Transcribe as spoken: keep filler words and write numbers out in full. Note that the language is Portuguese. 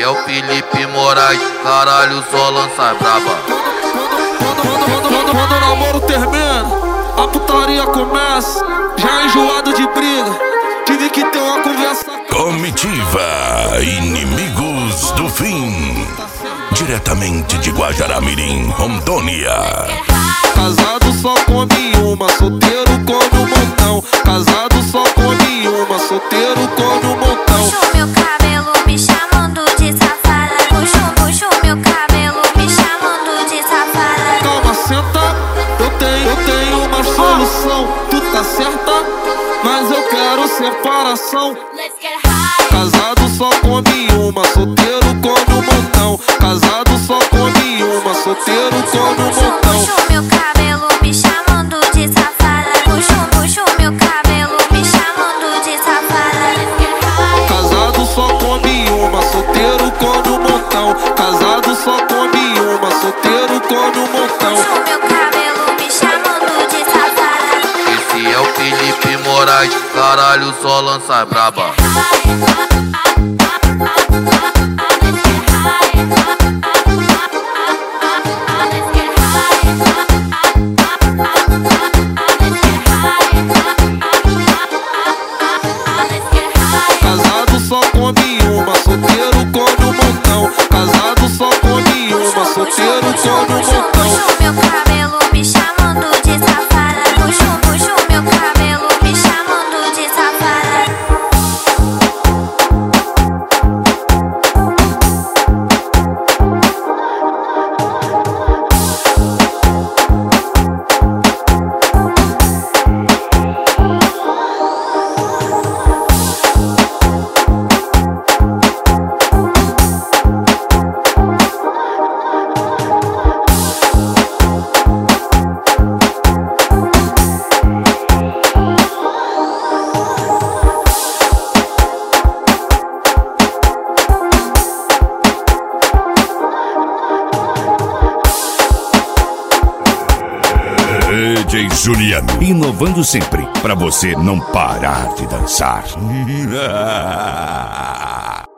é o Felipe Moraes, caralho, só lança braba. Quando, quando, quando, quando o namoro termina, a putaria começa. Já enjoado de briga, tive que ter uma conversa. Comitiva Inimigos do Fim, diretamente de Guajará-Mirim, Rondônia. Casado só come uma, solteiro come um montão. Casado só come uma, solteiro come um montão. Puxo meu cabelo me chamando de safada. Puxo, puxo meu cabelo me chamando de safada. Calma, senta, eu tenho, eu tenho uma solução. Tu tá certa, mas eu quero separação. Casado só come uma, solteiro come um montão. Casado só come uma, solteiro come um montão. Puxo meu cabelo me chamando de safada. Puxo, puxo meu cabelo me chamando de safada. Casado só come uma, solteiro come um montão. Casado só come uma, solteiro come um montão. Puxo meu cabelo me chamando de safada. Esse é o Felipe Moraes, caralho, só lança braba. Casado só come uma, solteiro come um montão. Casado só come uma, solteiro come um montão. Puxo meu cabelo me chamando de safada. Puxo, puxo meu cabelo me chamando de safada. D J Juliano, inovando sempre, pra você não parar de dançar.